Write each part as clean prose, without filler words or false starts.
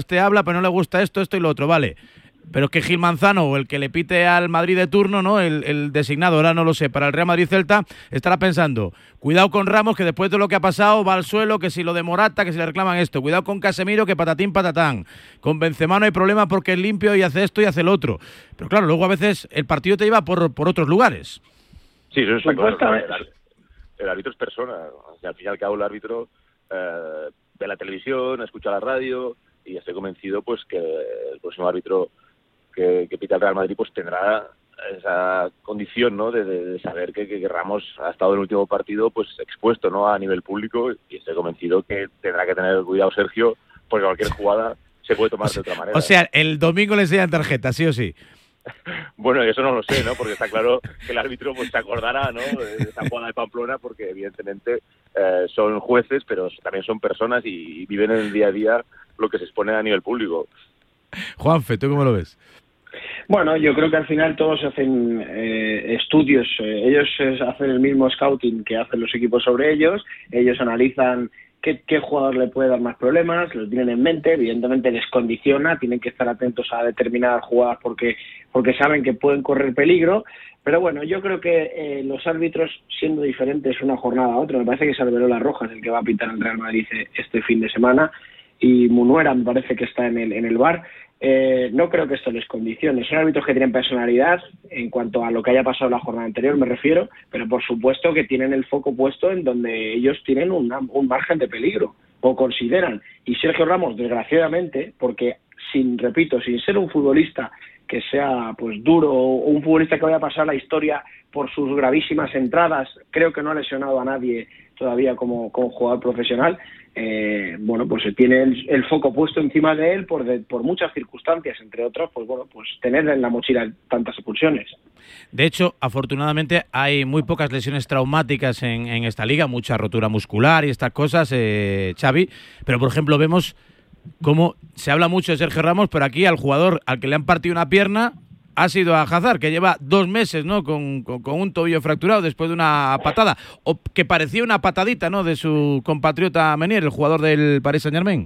este habla, pero no le gusta esto y lo otro, vale. Pero es que Gil Manzano, o el que le pite al Madrid de turno, ¿no? El designado, ahora no lo sé, para el Real Madrid-Celta, estará pensando, cuidado con Ramos, que después de lo que ha pasado va al suelo, que si lo de Morata, que si le reclaman esto, cuidado con Casemiro, que patatín patatán, con Benzema no hay problema porque es limpio y hace esto y hace lo otro. Pero claro, luego a veces el partido te lleva por otros lugares. Sí, eso está claro. El árbitro es persona, o sea, al fin y al cabo el árbitro ve la televisión, escucha la radio, y estoy convencido pues que el próximo árbitro que pita el Real Madrid pues tendrá esa condición, ¿no? de saber que Ramos ha estado en el último partido pues expuesto, ¿no? A nivel público, y estoy convencido que tendrá que tener cuidado Sergio, porque cualquier jugada se puede tomar de otra manera. O sea, el domingo le enseñan tarjeta, sí o sí. Bueno, eso no lo sé, ¿no? Porque está claro que el árbitro pues se acordará, ¿no? De esa jugada de Pamplona, porque evidentemente son jueces, pero también son personas y viven en el día a día lo que se expone a nivel público. Juanfe, ¿tú cómo lo ves? Bueno, yo creo que al final todos hacen estudios, ellos hacen el mismo scouting que hacen los equipos sobre ellos analizan qué jugador le puede dar más problemas, lo tienen en mente, evidentemente les condiciona, tienen que estar atentos a determinadas jugadas porque saben que pueden correr peligro, pero bueno, yo creo que los árbitros, siendo diferentes una jornada a otra, me parece que es Arbeloa Rojas el que va a pitar el Real Madrid este fin de semana, y Munuera me parece que está en el VAR. No creo que esto les condicione. Son árbitros que tienen personalidad en cuanto a lo que haya pasado la jornada anterior, me refiero, pero por supuesto que tienen el foco puesto en donde ellos tienen un margen de peligro, o consideran. Y Sergio Ramos, desgraciadamente, porque sin ser un futbolista que sea pues duro, o un futbolista que vaya a pasar la historia por sus gravísimas entradas, creo que no ha lesionado a nadie todavía como jugador profesional. Bueno, pues se tiene el foco puesto encima de él por muchas circunstancias, entre otras, pues bueno, pues tener en la mochila tantas expulsiones. De hecho, afortunadamente hay muy pocas lesiones traumáticas en esta liga, mucha rotura muscular y estas cosas, Xavi, pero por ejemplo vemos cómo se habla mucho de Sergio Ramos, pero aquí al jugador al que le han partido una pierna ha sido a Hazard, que lleva 2 meses, ¿no? Con un tobillo fracturado después de una patada, o que parecía una patadita, ¿no? De su compatriota Meunier, el jugador del Paris Saint-Germain.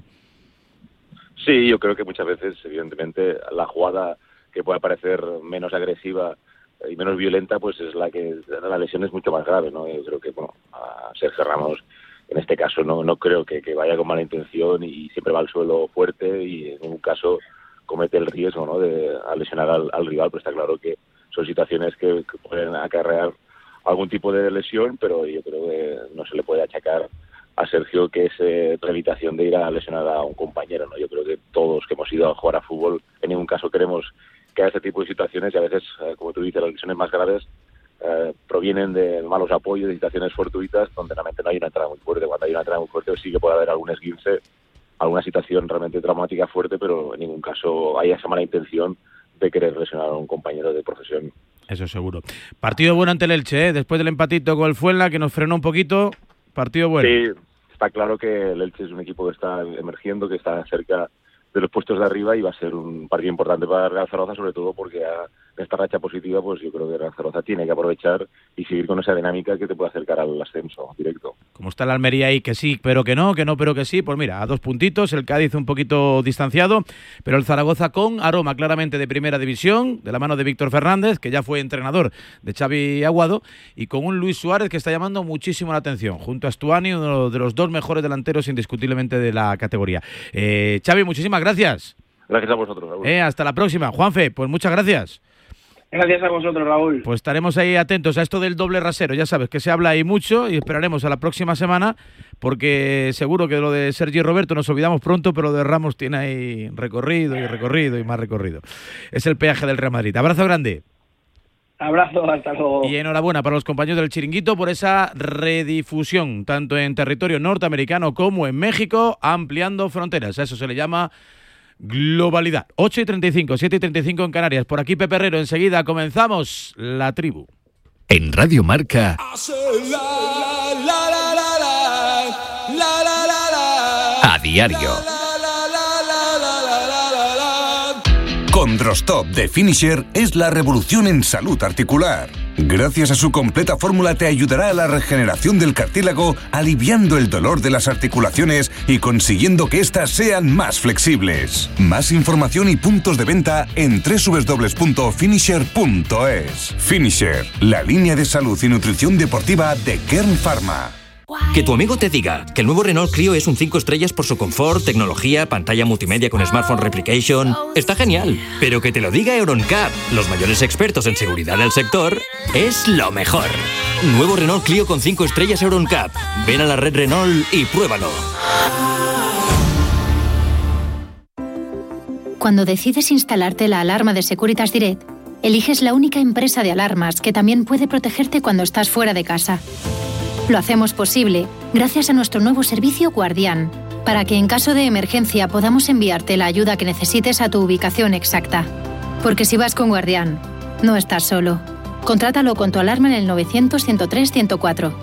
Sí, yo creo que muchas veces, evidentemente, la jugada que pueda parecer menos agresiva y menos violenta, pues es la lesión es mucho más grave, ¿no? Yo creo que, bueno, a Sergio Ramos, en este caso, no creo que vaya con mala intención y siempre va al suelo fuerte y en ningún caso comete el riesgo, ¿no? de lesionar al rival, pero está claro que son situaciones que pueden acarrear algún tipo de lesión, pero yo creo que no se le puede achacar a Sergio que es previtación de ir a lesionar a un compañero, ¿no? Yo creo que todos que hemos ido a jugar a fútbol en ningún caso queremos que haya este tipo de situaciones, y a veces, como tú dices, las lesiones más graves provienen de malos apoyos, de situaciones fortuitas donde realmente no hay una entrada muy fuerte. Cuando hay una entrada muy fuerte sí que puede haber algún esguince, alguna situación realmente traumática fuerte, pero en ningún caso hay esa mala intención de querer lesionar a un compañero de profesión. Eso seguro. Partido bueno ante el Elche, ¿eh? Después del empatito con el Fuenla, que nos frenó un poquito, partido bueno. Sí, está claro que el Elche es un equipo que está emergiendo, que está cerca de los puestos de arriba, y va a ser un partido importante para Real Zaragoza, sobre todo porque en esta racha positiva, pues yo creo que Real Zaragoza tiene que aprovechar y seguir con esa dinámica que te puede acercar al ascenso directo. Como está el Almería ahí, que sí, pero que no, pero que sí, pues mira, a 2 puntitos, el Cádiz un poquito distanciado, pero el Zaragoza con aroma claramente de primera división, de la mano de Víctor Fernández, que ya fue entrenador de Xavi Aguado, y con un Luis Suárez que está llamando muchísimo la atención, junto a Stuani, uno de los 2 mejores delanteros indiscutiblemente de la categoría. Xavi, muchísimas gracias. Gracias a vosotros, Raúl. Hasta la próxima. Juanfe, pues muchas gracias. Gracias a vosotros, Raúl. Pues estaremos ahí atentos a esto del doble rasero. Ya sabes que se habla ahí mucho y esperaremos a la próxima semana, porque seguro que lo de Sergi Roberto nos olvidamos pronto, pero lo de Ramos tiene ahí recorrido y más recorrido. Es el peaje del Real Madrid. Abrazo grande. Abrazo, hasta luego. Y enhorabuena para los compañeros del Chiringuito por esa redifusión, tanto en territorio norteamericano como en México, ampliando fronteras. A eso se le llama globalidad. 8:35, 7:35 en Canarias. Por aquí Pepe Herrero. Enseguida comenzamos La Tribu. En Radio Marca. A diario. Condrostop de Finisher es la revolución en salud articular. Gracias a su completa fórmula te ayudará a la regeneración del cartílago, aliviando el dolor de las articulaciones y consiguiendo que éstas sean más flexibles. Más información y puntos de venta en www.finisher.es. Finisher, la línea de salud y nutrición deportiva de Kern Pharma. Que tu amigo te diga que el nuevo Renault Clio es un 5 estrellas por su confort, tecnología, pantalla multimedia con Smartphone Replication, está genial. Pero que te lo diga Euroncap, los mayores expertos en seguridad del sector, es lo mejor. Nuevo Renault Clio con 5 estrellas Euroncap. Ven a la red Renault y pruébalo. Cuando decides instalarte la alarma de Securitas Direct, eliges la única empresa de alarmas que también puede protegerte cuando estás fuera de casa. Lo hacemos posible gracias a nuestro nuevo servicio Guardián, para que en caso de emergencia podamos enviarte la ayuda que necesites a tu ubicación exacta. Porque si vas con Guardián, no estás solo. Contrátalo con tu alarma en el 900-103-104.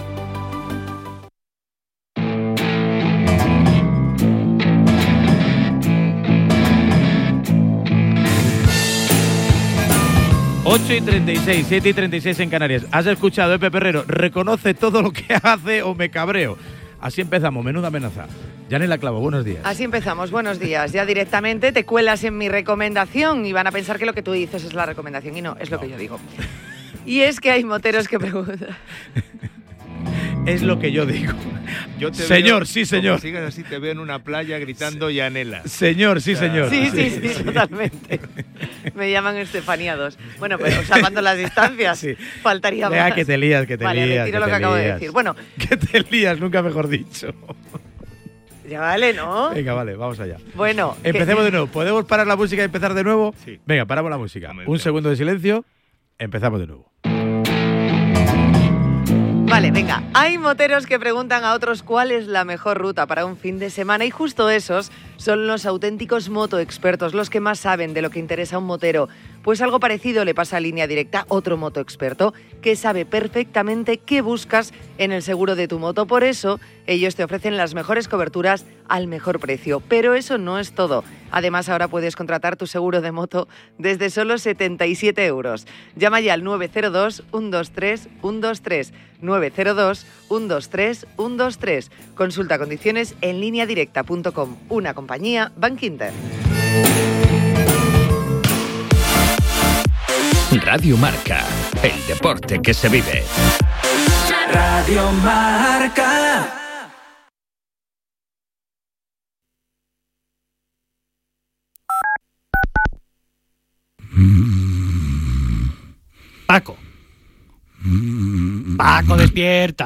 y 36, 7 y 36 en Canarias. ¿Has escuchado, Pepe Herrero? Reconoce todo lo que hace o me cabreo. Así empezamos, menuda amenaza. Yanela Clavo, buenos días. Así empezamos, buenos días. Ya directamente te cuelas en mi recomendación y van a pensar que lo que tú dices es la recomendación y no, es lo que yo digo. Y es que hay moteros que preguntan... Es lo que yo digo. Yo te señor, veo, sí, señor. Como sigas así, te veo en una playa gritando Yanela. Señor, sí, señor. Sí, totalmente. Me llaman Estefanía 2. Bueno, pero salvando las distancias, sí. Faltaría más. Vea que te lías, Vale, retiro lo que acabo de decir. Bueno, que te lías, nunca mejor dicho. Ya vale, ¿no? Venga, vale, vamos allá. Bueno. Empecemos de nuevo. ¿Podemos parar la música y empezar de nuevo? Sí. Venga, paramos la música. Un segundo de silencio. Empezamos de nuevo. Vale, venga. Hay moteros que preguntan a otros cuál es la mejor ruta para un fin de semana y justo esos son los auténticos motoexpertos, los que más saben de lo que interesa a un motero. Pues algo parecido le pasa a Línea Directa, otro motoexperto que sabe perfectamente qué buscas en el seguro de tu moto. Por eso, ellos te ofrecen las mejores coberturas al mejor precio. Pero eso no es todo. Además, ahora puedes contratar tu seguro de moto desde solo 77 euros. Llama ya al 902-123-123. 902-123-123. Consulta condiciones en lineadirecta.com. Una compañía Bankinter. Radio Marca, el deporte que se vive. Radio Marca. Paco. Paco, despierta.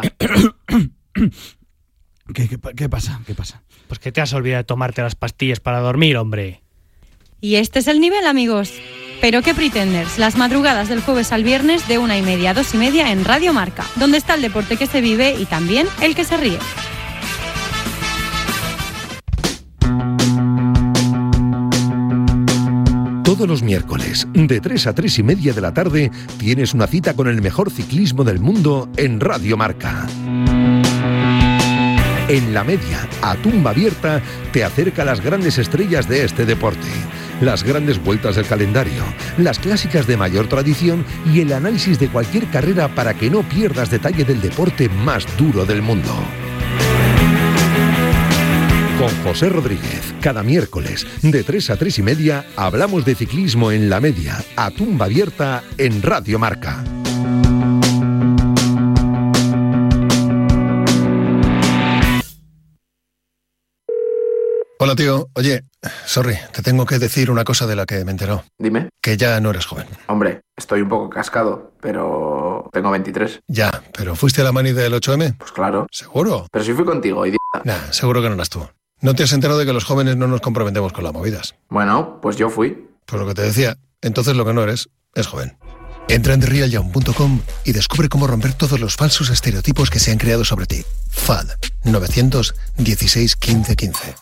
¿Qué pasa? ¿Qué pasa? Pues que te has olvidado de tomarte las pastillas para dormir, hombre. Y este es el nivel, amigos. Pero qué pretenders, las madrugadas del jueves al viernes de 1:30 a 2:30 en Radio Marca, donde está el deporte que se vive y también el que se ríe. Todos los miércoles, de 3 a 3:30 de la tarde, tienes una cita con el mejor ciclismo del mundo en Radio Marca. En la media, a tumba abierta, te acerca a las grandes estrellas de este deporte, las grandes vueltas del calendario, las clásicas de mayor tradición y el análisis de cualquier carrera para que no pierdas detalle del deporte más duro del mundo. Con José Rodríguez, cada miércoles, de 3 a 3:30, hablamos de ciclismo en la media, a tumba abierta, en Radio Marca. Hola, tío. Oye, sorry, te tengo que decir una cosa de la que me enteró. Dime. Que ya no eres joven. Hombre, estoy un poco cascado, pero tengo 23. Ya, pero ¿fuiste a la mani del 8M? Pues claro. ¿Seguro? Pero si fui contigo, idiota. Nah, seguro que no eras tú. ¿No te has enterado de que los jóvenes no nos comprometemos con las movidas? Bueno, pues yo fui. Pues lo que te decía, entonces lo que no eres es joven. Entra en TheRealYoung.com y descubre cómo romper todos los falsos estereotipos que se han creado sobre ti. FAD 916 15 15.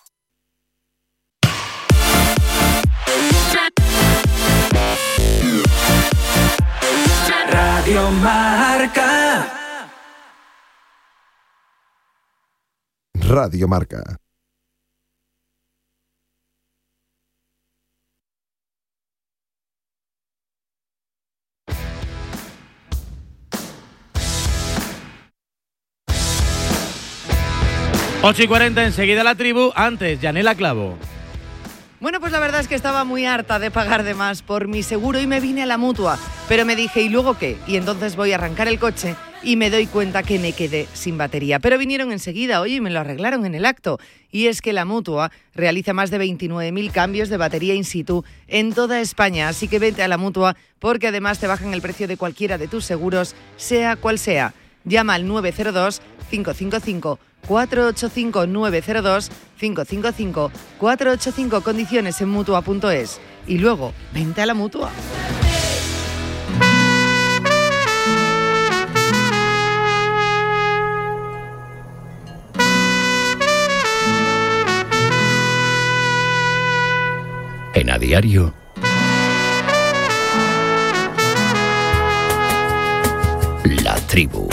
Radio Marca. Radio Marca. 8:40, enseguida la tribu. Antes, Yanela Clavo. Bueno, pues la verdad es que estaba muy harta de pagar de más por mi seguro y me vine a la Mutua. Pero me dije, ¿y luego qué? Y entonces voy a arrancar el coche y me doy cuenta que me quedé sin batería. Pero vinieron enseguida, oye, y me lo arreglaron en el acto. Y es que la Mutua realiza más de 29.000 cambios de batería in situ en toda España. Así que vete a la Mutua porque además te bajan el precio de cualquiera de tus seguros, sea cual sea. Llama al 902-555-485, 902-555-485, condiciones en Mutua.es. Y luego, vente a la Mutua. En A Diario, La Tribu.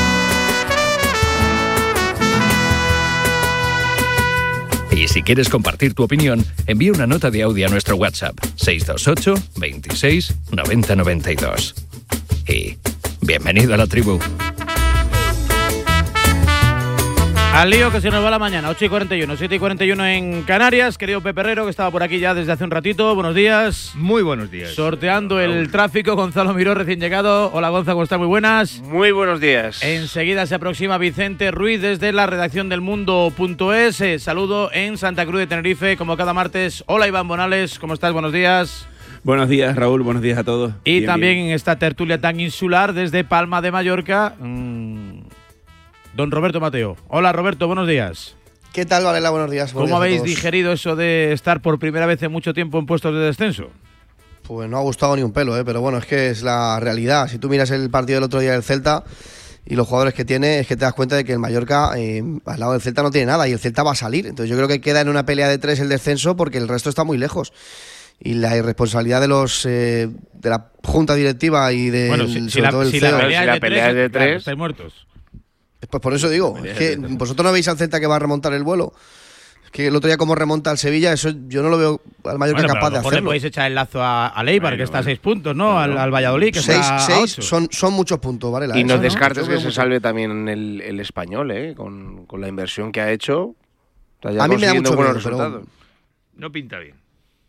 Y si quieres compartir tu opinión, envía una nota de audio a nuestro WhatsApp 628 26 90 92. Y bienvenido a La Tribu. Al lío que se nos va la mañana, 8:41, 7:41 en Canarias. Querido Pepe Herrero, que estaba por aquí ya desde hace un ratito. Buenos días. Muy buenos días. Sorteando el tráfico, Gonzalo Miró, recién llegado. Hola, Gonzalo, ¿cómo estás? Muy buenas. Muy buenos días. Enseguida se aproxima Vicente Ruiz desde la redacción del Mundo.es. Saludo en Santa Cruz de Tenerife, como cada martes. Hola, Iván Bonales, ¿cómo estás? Buenos días. Buenos días, Raúl. Buenos días a todos. Y bien, también bien. en esta tertulia tan insular desde Palma de Mallorca, don Roberto Mateo. Hola, Roberto, buenos días. ¿Qué tal, Varela? Buenos días. ¿Cómo habéis digerido eso de estar por primera vez en mucho tiempo en puestos de descenso? Pues no ha gustado ni un pelo, pero bueno, es que es la realidad. Si tú miras el partido del otro día del Celta y los jugadores que tiene, es que te das cuenta de que el Mallorca al lado del Celta no tiene nada y el Celta va a salir. Entonces yo creo que queda en una pelea de 3 el descenso porque el resto está muy lejos. Y la irresponsabilidad de los de la junta directiva y de la pelea es de 3, estáis muertos. Pues por eso digo, es que vosotros no veis al Celta que va a remontar el vuelo. Es que el otro día como remonta al Sevilla, eso yo no lo veo al Mallorca capaz de hacerlo. Le podéis echar el lazo a Leibar, que está a 6 puntos, ¿no? Al Valladolid, que está a 8. Son muchos puntos, ¿vale? Y no descartes que se salve también el Español, con la inversión que ha hecho. A mí me da mucho buenos miedo, resultados. No pinta bien.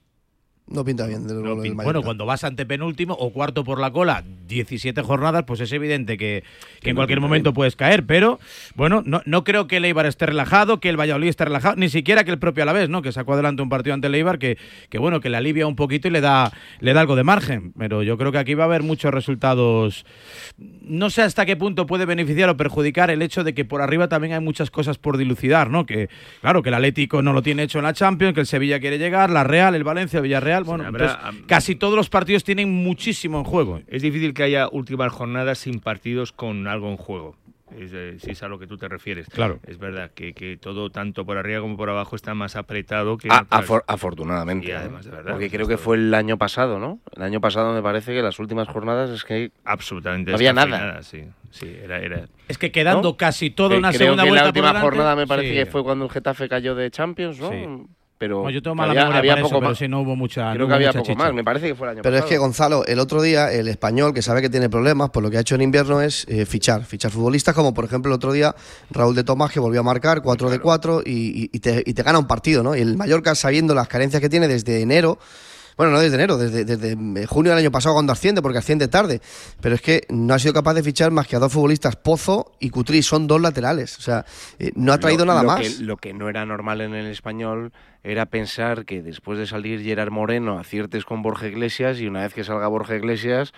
No pinta bien. Bueno, cuando vas ante penúltimo o cuarto por la cola, 17 jornadas, pues es evidente que en cualquier momento puedes caer. Pero, bueno, no creo que el Eibar esté relajado, que el Valladolid esté relajado, ni siquiera que el propio Alavés, ¿no? Que sacó adelante un partido ante el Eibar que bueno, que le alivia un poquito y le da algo de margen. Pero yo creo que aquí va a haber muchos resultados. No sé hasta qué punto puede beneficiar o perjudicar el hecho de que por arriba también hay muchas cosas por dilucidar, ¿no? Que, claro, que el Atlético no lo tiene hecho en la Champions, que el Sevilla quiere llegar, la Real, el Valencia, el Villarreal. Bueno, entonces, casi todos los partidos tienen muchísimo en juego. Es difícil que haya últimas jornadas sin partidos con algo en juego. Si es a lo que tú te refieres. Claro. Es verdad que todo, tanto por arriba como por abajo, está más apretado que... afortunadamente. Y además, de verdad. Porque creo que fue el año pasado, ¿no? El año pasado me parece que las últimas jornadas es que... Absolutamente. No había nada. Sí, era... Es que quedando casi toda una creo segunda que vuelta la última por jornada me delante, parece que fue cuando el Getafe cayó de Champions, ¿no? Sí. Pero bueno, yo tengo mala memoria había para poco eso, pero más. sí no hubo mucha. Creo que había poco más, me parece que fue el año pero pasado. es que, Gonzalo, el otro día el Español, que sabe que tiene problemas, pues lo que ha hecho en invierno es fichar futbolistas, como por ejemplo el otro día Raúl de Tomás, que volvió a marcar 4 de 4 y te gana un partido, ¿no? Y el Mallorca, sabiendo las carencias que tiene desde enero. Bueno, no desde enero, desde junio del año pasado cuando asciende, porque asciende tarde. Pero es que no ha sido capaz de fichar más que a 2 futbolistas, Pozo y Cutri, son 2 laterales. O sea, no ha traído nada más. Lo que no era normal en el Español era pensar que después de salir Gerard Moreno aciertes con Borja Iglesias y una vez que salga Borja Iglesias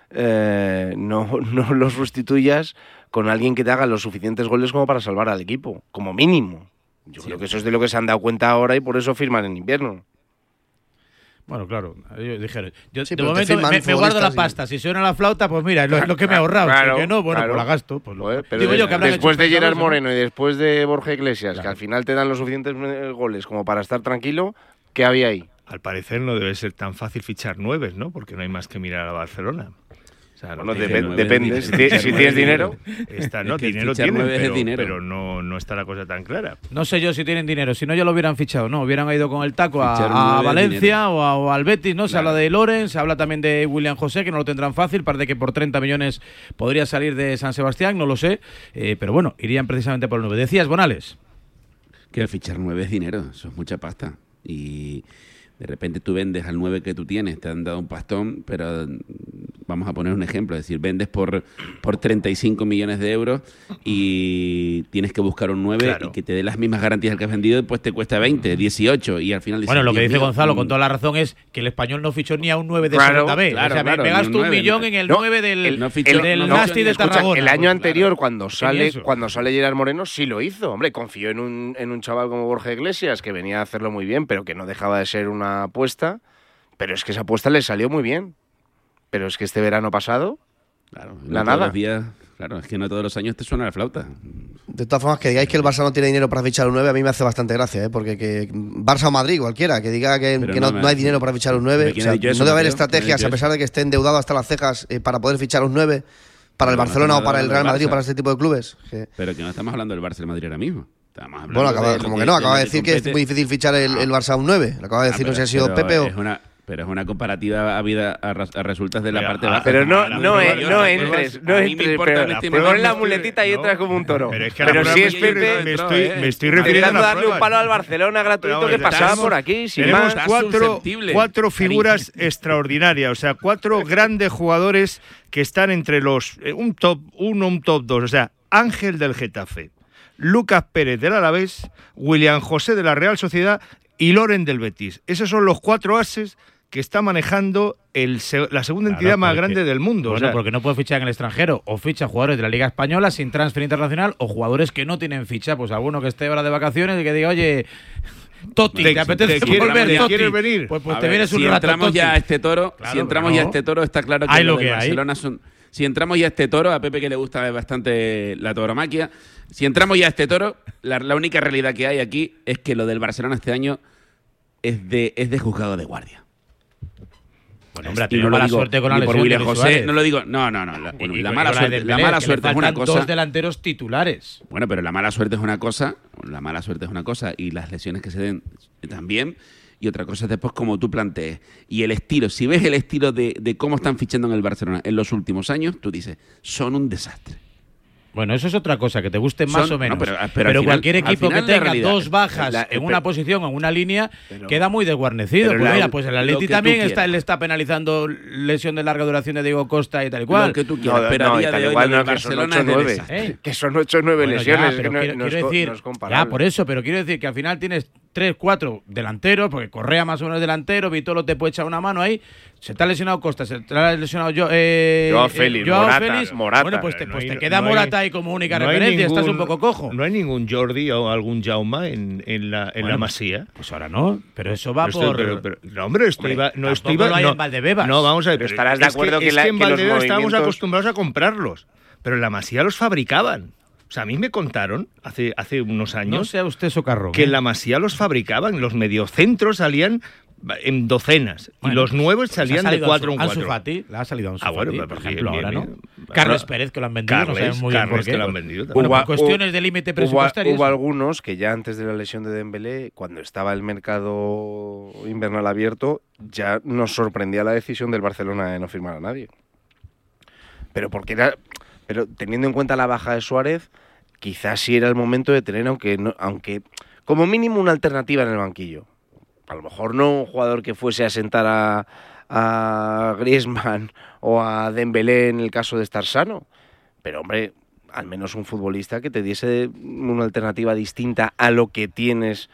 no lo sustituyas con alguien que te haga los suficientes goles como para salvar al equipo, como mínimo. Yo creo que eso es de lo que se han dado cuenta ahora y por eso firman en invierno. Bueno, claro, ellos dijeron, yo Sí, de pero momento me guardo la pasta, si suena la flauta, pues mira, es lo que me he ahorrado, claro, si que no, bueno, claro. pues la gasto. Pues Pero digo yo que habrán después hecho de Gerard pensadores, Moreno y después de Borja Iglesias, que al final te dan los suficientes goles como para estar tranquilo, ¿qué había ahí? Al parecer no debe ser tan fácil fichar 9, ¿no? Porque no hay más que mirar a Barcelona. O sea, bueno, depende. Si tienes dinero. Dinero tienen, pero no está la cosa tan clara. No sé yo si tienen dinero, si no ya lo hubieran fichado, ¿no? Hubieran ido con el taco a Valencia o al Betis, ¿no? Se habla de Loren, se habla también de William José, que no lo tendrán fácil, parece que por 30 millones podría salir de San Sebastián, no lo sé, pero bueno, irían precisamente por el 9. Decías, Bonales. Que el fichar 9 es dinero, eso es mucha pasta. Y de repente tú vendes al 9 que tú tienes, te han dado un pastón, pero vamos a poner un ejemplo, es decir, vendes por 35 millones de euros y tienes que buscar un 9 y que te dé las mismas garantías que has vendido, pues te cuesta 20, 18 y al final dices, bueno, lo que dice Gonzalo con toda la razón es que el Español no fichó ni a un 9 de segunda B. Claro, o sea, me gasto un millón en el 9 del Nasti de Tarragona. El año anterior, cuando sale Gerard Moreno, sí lo hizo. Hombre, confió en un chaval como Borja Iglesias, que venía a hacerlo muy bien, pero que no dejaba de ser una apuesta. Pero es que esa apuesta le salió muy bien. Pero es que este verano pasado, nada. Claro, es que no todos los años te suena la flauta. De todas formas, que digáis que el Barça no tiene dinero para fichar un 9, a mí me hace bastante gracia, porque que Barça o Madrid, cualquiera, que diga que no hay dinero para fichar un 9. O sea, no debe haber estrategias, a pesar de que esté endeudado hasta las cejas, para poder fichar un 9 para el Barcelona o para el Real Madrid o para este tipo de clubes. Pero que no estamos hablando del Barça y el Madrid ahora mismo. Bueno, acaba de decir que es muy difícil fichar el Barça a un 9. Lo acaba de decir, no sé si ha sido Pepe o... Pero es una comparativa a resultas de la parte baja. Pero no entres. Te pones la muletita y entras como un toro. Pero si es Pepe, me estoy refiriendo a darle un palo al Barcelona gratuito que pasaba por aquí. Tenemos cuatro figuras extraordinarias, o sea, 4 grandes jugadores que están entre los un top 1, un top 2. O sea, Ángel del Getafe, Lucas Pérez del Alavés, William José de la Real Sociedad y Loren del Betis. Esos son los 4 ases que está manejando la segunda entidad más grande del mundo. Bueno, porque no puede fichar en el extranjero. O ficha jugadores de la Liga Española sin transfer internacional o jugadores que no tienen ficha. Pues alguno que esté ahora de vacaciones y que diga, oye, Totti, ¿te apetece volver? Totti, ¿quieres venir? Pues te vienes un rato, Totti. Ya a este toro, si entramos ya a este toro, está claro que lo de Barcelona son... Si entramos ya a este toro, a Pepe que le gusta bastante la tauromaquia, si entramos ya a este toro, la única realidad que hay aquí es que lo del Barcelona este año es de juzgado de guardia. Bueno, hombre, ha tenido mala suerte con la lesión William de José, Suárez. No lo digo. No. La mala suerte es una cosa. 2 delanteros titulares. Bueno, pero la mala suerte es una cosa. Y las lesiones que se den también. Y otra cosa es después como tú plantees. Y el estilo. Si ves el estilo de cómo están fichando en el Barcelona en los últimos años, tú dices, son un desastre. Bueno, eso es otra cosa, que te guste más o menos. Pero cualquier equipo que tenga 2 bajas en una posición, en una línea, queda muy desguarnecido. Pues el Atleti también le está penalizando lesión de larga duración de Diego Costa y tal y cual. Lo que tú quieras, pero a día de hoy Barcelona es de desastre. Que son 8 o 9 lesiones. Pero quiero decir, ya, por eso, pero quiero decir que al final tienes 3, 4 delanteros, porque Correa más o menos delantero, Vitolo te puede echar una mano ahí. Se te ha lesionado Costa, se te ha lesionado Joao Félix, Morata. Bueno, pues te queda Morata ahí como única referencia, estás un poco cojo. No hay ningún Jordi o algún Jaume en la Masía. Pues ahora no, pero eso va por... No, hombre, no hay en Valdebebas. No, vamos a ver. Pero estarás de acuerdo que en Valdebebas estábamos acostumbrados a comprarlos, pero en la Masía los fabricaban. O sea, a mí me contaron hace unos años... No sea usted socarrón. Que en la Masía los fabricaban, los mediocentros salían en docenas, y los nuevos salían de 4 en 4. Ansu Fati, le ha salido Ansu Fati, por ejemplo, ahora, ¿no? Carles Pérez, que lo han vendido, no sabemos muy bien por qué. Que lo han vendido bueno, por cuestiones de límite presupuestario. Hubo algunos que ya antes de la lesión de Dembélé, cuando estaba el mercado invernal abierto, ya nos sorprendía la decisión del Barcelona de no firmar a nadie. Pero teniendo en cuenta la baja de Suárez, quizás sí era el momento de tener, aunque como mínimo una alternativa en el banquillo. A lo mejor no un jugador que fuese a sentar a Griezmann o a Dembélé en el caso de estar sano. Pero, hombre, al menos un futbolista que te diese una alternativa distinta a lo que tienes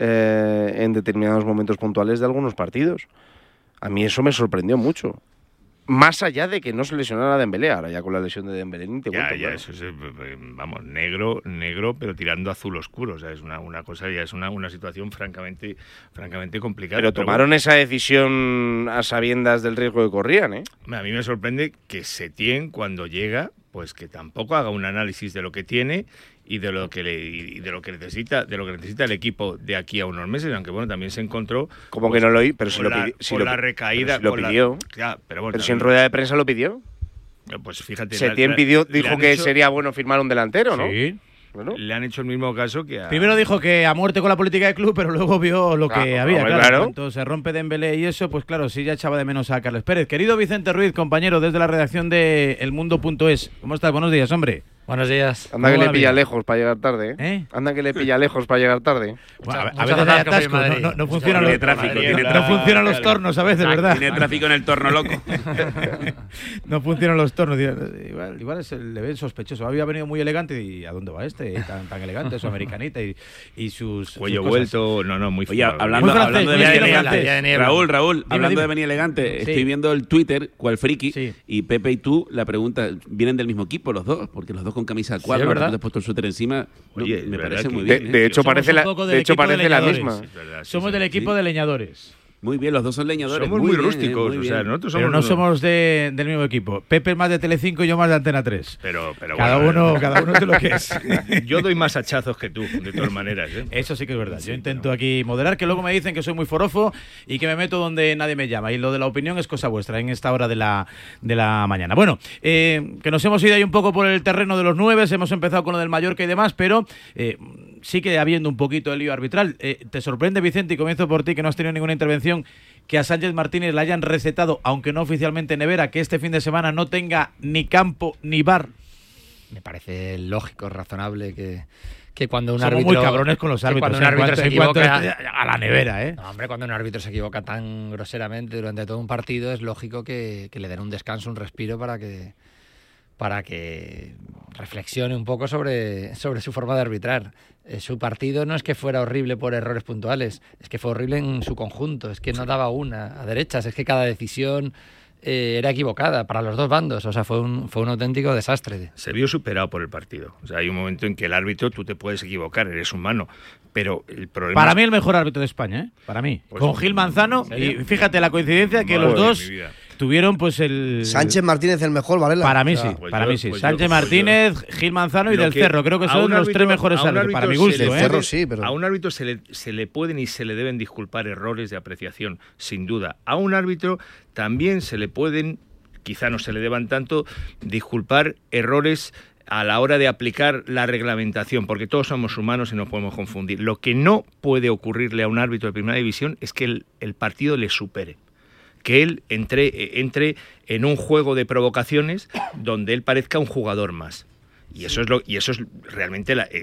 en determinados momentos puntuales de algunos partidos. A mí eso me sorprendió mucho. Más allá de que no se lesionara Dembélé, ahora ya con la lesión de Dembélé ni te cuento. Ya, eso es, vamos, negro, pero tirando azul oscuro. O sea, es una cosa, ya es una situación francamente complicada. Pero tomaron esa decisión a sabiendas del riesgo que corrían, ¿eh? A mí me sorprende que Setién, cuando llega, pues que tampoco haga un análisis de lo que tiene y de lo que necesita el equipo de aquí a unos meses, aunque bueno, también se encontró como pues, que no lo oí, pero si la recaída, pero si lo pidió. Pero si en rueda de prensa lo pidió. Pues fíjate, Setién dijo que sería bueno firmar un delantero, ¿no? Sí. Bueno. Le han hecho el mismo caso que a... Primero dijo que a muerte con la política del club, pero luego vio lo que había. Claro. Cuando se rompe Dembélé y eso, pues claro, sí ya echaba de menos a Carles Pérez. Querido Vicente Ruiz, compañero desde la redacción de elmundo.es. ¿Cómo estás? Buenos días, hombre. Buenos días. Anda que le pilla lejos para llegar tarde, ¿eh? Anda que le pilla lejos para llegar tarde. Bueno, a veces hay atasco, no funcionan los tráfico, no funcionan los tornos a veces, ¿verdad? Tiene tráfico en el torno loco. No funcionan los tornos. Igual le ven sospechoso. Había venido muy elegante y ¿a dónde va este? Tan elegante, su americanita y sus cuello sus vuelto, muy Oye, hablando de venir elegante, Raúl, hablando de venir elegante, estoy viendo el Twitter, cual friki, y Pepe y tú, la pregunta, vienen del mismo equipo los dos, porque los dos con camisa cuadra, te has puesto el suéter encima. Oye, me parece muy bien. De hecho, parece la misma. Somos del equipo de leñadores. Muy bien, los dos son leñadores. Somos muy rústicos, nosotros somos. Pero no somos del mismo equipo. Pepe es más de Telecinco y yo más de Antena 3. Pero cada uno es de lo que es. Yo doy más hachazos que tú, de todas maneras. Eso sí que es verdad. Yo intento aquí moderar, que luego me dicen que soy muy forofo y que me meto donde nadie me llama. Y lo de la opinión es cosa vuestra en esta hora de la mañana. Bueno, que nos hemos ido ahí un poco por el terreno de los 9, hemos empezado con lo del Mallorca y demás, pero sí que habiendo un poquito de lío arbitral. ¿Te sorprende, Vicente, y comienzo por ti, que no has tenido ninguna intervención, que a Sánchez Martínez le hayan recetado, aunque no oficialmente nevera, que este fin de semana no tenga ni campo ni bar? Me parece lógico, razonable que cuando un Somos árbitro... muy cabrones con los árbitros. Cuando un árbitro se equivoca... A la nevera, ¿eh? No, hombre, cuando un árbitro se equivoca tan groseramente durante todo un partido, es lógico que le den un descanso, un respiro para que reflexione un poco sobre su forma de arbitrar. Su partido no es que fuera horrible por errores puntuales, es que fue horrible en su conjunto, es que no daba una a derechas, es que cada decisión era equivocada para los dos bandos, o sea, fue un auténtico desastre. Se vio superado por el partido. O sea, hay un momento en que el árbitro, tú te puedes equivocar, eres humano, pero el problema... Para mí el mejor árbitro de España, ¿eh? Para mí. Pues con Gil Manzano, y fíjate la coincidencia que los dos tuvieron pues el... Sánchez Martínez el mejor, Varela. Para mí sí, para mí sí. Sánchez Martínez, Gil Manzano y Del Cerro. Creo que son los tres mejores árbitros, para mi gusto. Cerro, sí, pero... A un árbitro se le pueden y se le deben disculpar errores de apreciación, sin duda. A un árbitro también se le pueden, quizá no se le deban tanto, disculpar errores a la hora de aplicar la reglamentación, porque todos somos humanos y no podemos confundir. Lo que no puede ocurrirle a un árbitro de primera división es que el partido le supere, que él entre en un juego de provocaciones donde él parezca un jugador más. Y eso es realmente la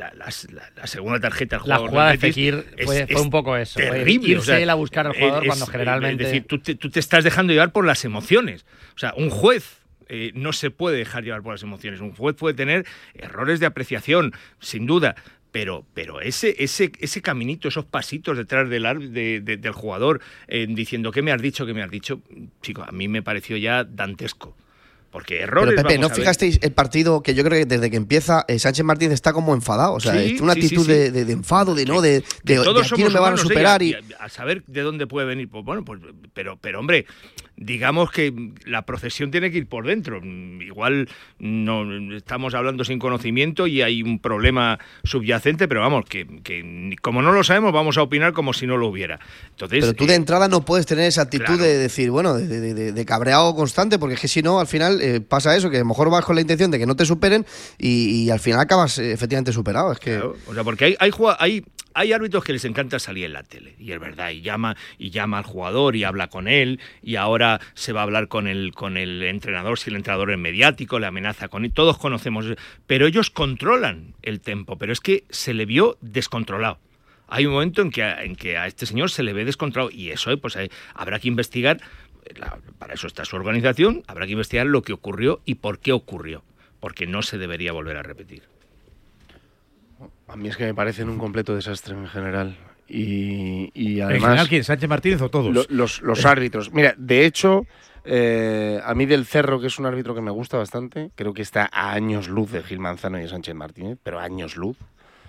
segunda tarjeta del jugador. La jugada de Fekir fue un poco eso. Terrible. Irse él a buscar al jugador cuando generalmente... Es decir, tú te estás dejando llevar por las emociones. O sea, un juez no se puede dejar llevar por las emociones. Un juez puede tener errores de apreciación, sin duda. Pero ese caminito, esos pasitos detrás del jugador, diciendo ¿qué me has dicho? Chico, a mí me pareció ya dantesco. Porque errores. Pero Pepe, ¿no fijasteis el partido que yo creo que desde que empieza Sánchez Martínez está como enfadado? O sea, es una actitud de enfado, de todos aquí no me van a superar. Y a saber de dónde puede venir. Pues bueno, pero hombre, digamos que la procesión tiene que ir por dentro. Igual no estamos hablando sin conocimiento y hay un problema subyacente, pero vamos, que como no lo sabemos, vamos a opinar como si no lo hubiera. Entonces, pero tú de entrada no puedes tener esa actitud de decir, bueno, de cabreado constante, porque es que si no, al final pasa eso, que a lo mejor vas con la intención de que no te superen y al final acabas efectivamente superado. Es que... Claro, o sea, porque hay árbitros que les encanta salir en la tele, y es verdad, y llama al jugador y habla con él, y ahora se va a hablar con el entrenador, si el entrenador es mediático, le amenaza con él, todos conocemos, pero ellos controlan el tempo, pero es que se le vio descontrolado. Hay un momento en que a este señor se le ve descontrolado, y eso pues habrá que investigar. Para eso está su organización, habrá que investigar lo que ocurrió y por qué ocurrió, porque no se debería volver a repetir. A mí es que me parecen un completo desastre en general. Y además... ¿En general quién? ¿Sánchez Martínez o todos? Los árbitros. Mira, de hecho, a mí Del Cerro, que es un árbitro que me gusta bastante, creo que está a años luz de Gil Manzano y de Sánchez Martínez, pero a años luz.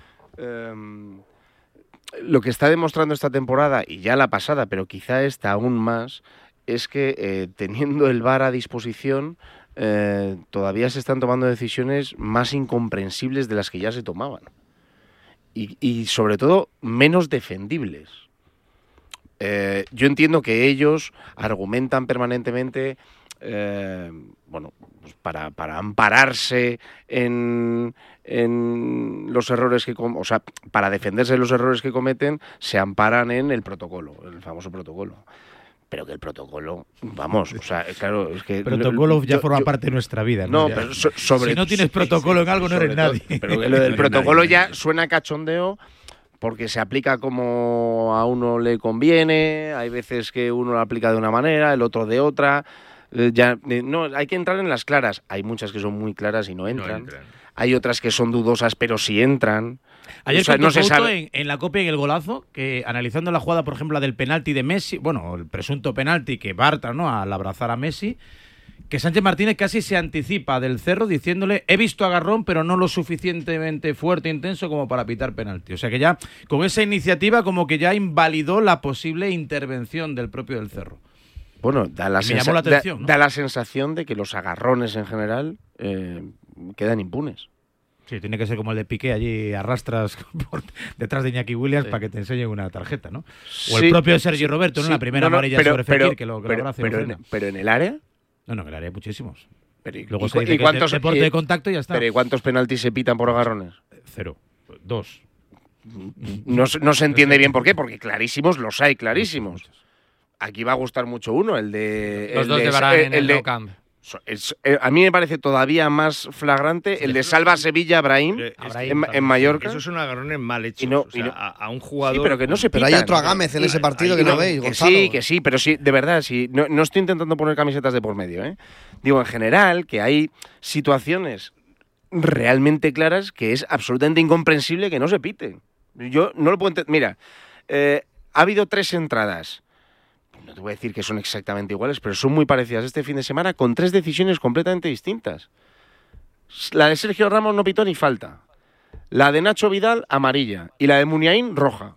Lo que está demostrando esta temporada, y ya la pasada, pero quizá esta aún más, es que teniendo el VAR a disposición, todavía se están tomando decisiones más incomprensibles de las que ya se tomaban. Y sobre todo, menos defendibles. Yo entiendo que ellos argumentan permanentemente, pues para ampararse en los errores o sea, para defenderse de los errores que cometen, se amparan en el protocolo, el famoso protocolo. Pero que el protocolo, vamos, o sea, claro, es que... El protocolo ya forma parte de nuestra vida. No, ya, pero si no tienes protocolo en algo, no eres nadie. Pero que lo del protocolo ya suena a cachondeo porque se aplica como a uno le conviene, hay veces que uno lo aplica de una manera, el otro de otra. No, hay que entrar en las claras. Hay muchas que son muy claras y no entran. Hay otras que son dudosas, pero sí entran. Ayer, o sea, no se sabe en la copia y en el golazo, que analizando la jugada, por ejemplo, la del penalti de Messi, bueno, el presunto penalti que Bartra, ¿no?, al abrazar a Messi, que Sánchez Martínez casi se anticipa del Cerro diciéndole: he visto agarrón, pero no lo suficientemente fuerte e intenso como para pitar penalti. O sea que ya con esa iniciativa como que ya invalidó la posible intervención del propio del Cerro. Bueno, da la sensación de que los agarrones en general quedan impunes. Sí, tiene que ser como el de Piqué, allí arrastras detrás de Iñaki Williams para que te enseñe una tarjeta, ¿no? O el propio Sergio Roberto, ¿no? La primera amarilla sobre Fekir, que lo abraza. Pero en el área... No, en el área hay muchísimos. Luego se dice que es deporte de contacto y ya está. Pero ¿y cuántos penaltis se pitan por agarrones? 0. 2. No se entiende bien por qué, porque clarísimos los hay, clarísimos. Aquí va a gustar mucho uno, el de... Los dos de Varane en el Nou Camp. A mí me parece todavía más flagrante el de Salva Sevilla Brahim en Mallorca. Eso es un agarrón mal hecho. A un jugador. Sí, pero que no se pita. Pero hay otro Agámez en ese partido que no veis, Gonzalo. Que sí, pero sí, de verdad, sí. No estoy intentando poner camisetas de por medio, ¿eh? Digo, en general, que hay situaciones realmente claras que es absolutamente incomprensible que no se piten. Yo no lo puedo entender. Mira, ha habido 3 entradas. No te voy a decir que son exactamente iguales, pero son muy parecidas este fin de semana con 3 decisiones completamente distintas. La de Sergio Ramos no pitó ni falta. La de Nacho Vidal, amarilla. Y la de Muniain, roja.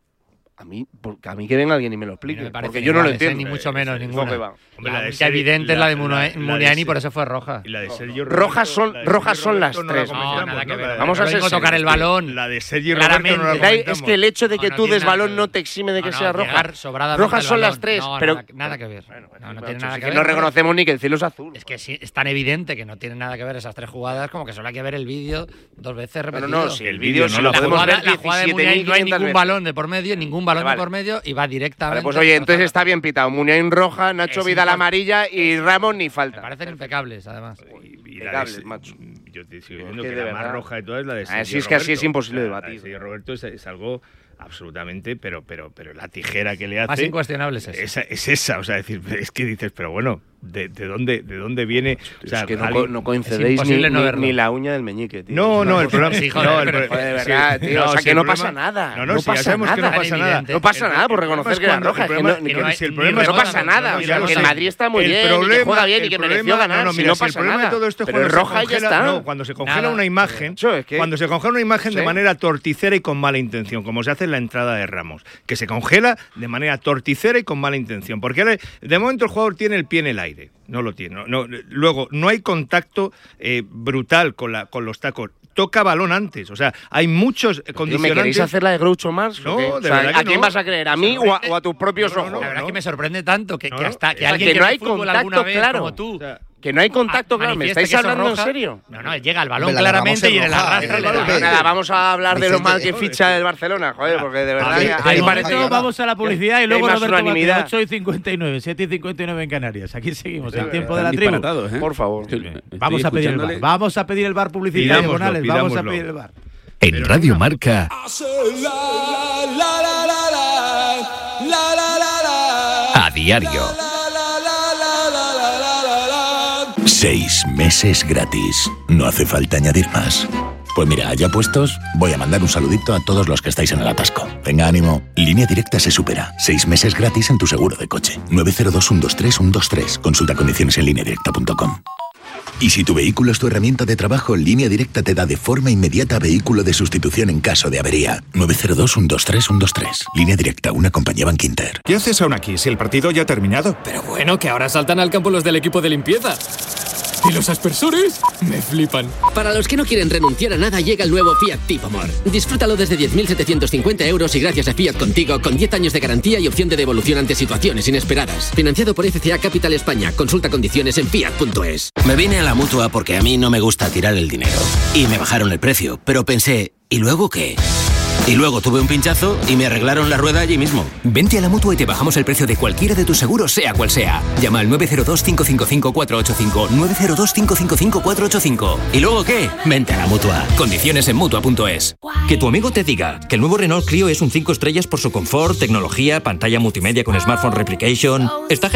A mí que venga alguien y me lo explique, porque yo no lo entiendo. Ni mucho menos ninguna. Hombre, la evidente es la de Muniain y por eso fue roja. Y la de Sergio rojas son las 3. No, nada que ver. Vamos a ser tocar el balón. La de Sergio Roberto no la comentamos. Es que el hecho de que tú des balón no te exime de que sea roja. Rojas son las 3, pero nada que ver. No tiene nada que ver. ver. No reconocemos ni que el cielo es azul. Es que es tan evidente que no tiene nada que ver esas 3 jugadas como que solo hay que ver el vídeo 2 veces repetido. No, si el vídeo no lo podemos ver 17.000 la jugada de Muniain no hay ningún balón de por medio, ningún balón de por medio y va directamente. Vale, pues oye, entonces está bien pitado. Muniain roja, Nacho Vidal amarilla y Ramos ni falta. Me parecen impecables, además. Impecables, macho. Yo te sigo diciendo que la más roja de todas es la de Sergio Así es que así es imposible debatir. Sergio Roberto es algo absolutamente, pero la tijera que le hace... Más incuestionable es esa. Es esa, o sea, es que dices, pero bueno, ¿de dónde viene? O sea, es que no coincidéis ni la uña del meñique, tío. No, el problema... Sí, joder, de verdad, tío, o sea, que no pasa nada. No pasa nada. Que no pasa nada. No pasa nada por reconocer que era roja. No pasa nada. O sea, que el Madrid está muy bien, que juega bien y que mereció ganar. Si no pasa nada. Pero roja ya está. No, cuando se congela una imagen, de manera torticera y con mala intención, como se hace en la entrada de Ramos, que se congela de manera torticera y con mala intención, porque de momento el jugador tiene el pie en el aire, no lo tiene. Luego, no hay contacto brutal con los tacos. Toca balón antes, o sea, hay muchos condicionantes. ¿Me queréis hacer la de Groucho Marx? No, de verdad ¿a quién vas a creer? ¿A mí o a tus propios ojos? La verdad es que me sorprende tanto que hasta que alguien que no hay contacto claro como tú... Que no hay contacto, claro. ¿Me estáis hablando en serio? No, llega al balón claramente y en el arrastre le da. Nada, vamos a hablar de lo mal que ficha el Barcelona, joder, porque de verdad ahí parece. Vamos a la publicidad y luego Roberto Bate, 8:59, 7:59 en Canarias. Aquí seguimos, el tiempo de la tribu. Por favor. Vamos a pedir el bar. Vamos a pedir el bar publicitario, Morales. Vamos a pedir el bar. En Radio Marca. A diario. 6 meses gratis. No hace falta añadir más. Pues mira, ya puestos, voy a mandar un saludito a todos los que estáis en el atasco. Venga, ánimo. Línea Directa se supera. 6 meses gratis en tu seguro de coche. 902-123-123. Consulta condiciones en lineadirecta.com. Y si tu vehículo es tu herramienta de trabajo, Línea Directa te da de forma inmediata vehículo de sustitución en caso de avería. 902-123-123. Línea Directa, una compañía Bankinter. ¿Qué haces aún aquí si el partido ya ha terminado? Pero bueno, que ahora saltan al campo los del equipo de limpieza. ¿Y los aspersores? Me flipan. Para los que no quieren renunciar a nada, llega el nuevo Fiat Tipo More. Disfrútalo desde 10.750 euros y gracias a Fiat Contigo, con 10 años de garantía y opción de devolución ante situaciones inesperadas. Financiado por FCA Capital España. Consulta condiciones en fiat.es. Me vine a la Mutua porque a mí no me gusta tirar el dinero. Y me bajaron el precio, pero pensé, ¿y luego qué? Y luego tuve un pinchazo y me arreglaron la rueda allí mismo. Vente a la Mutua y te bajamos el precio de cualquiera de tus seguros, sea cual sea. Llama al 902-555-485, 902-555-485. ¿Y luego qué? Vente a la Mutua. Condiciones en Mutua.es. Que tu amigo te diga que el nuevo Renault Clio es un 5 estrellas por su confort, tecnología, pantalla multimedia con Smartphone Replication. Está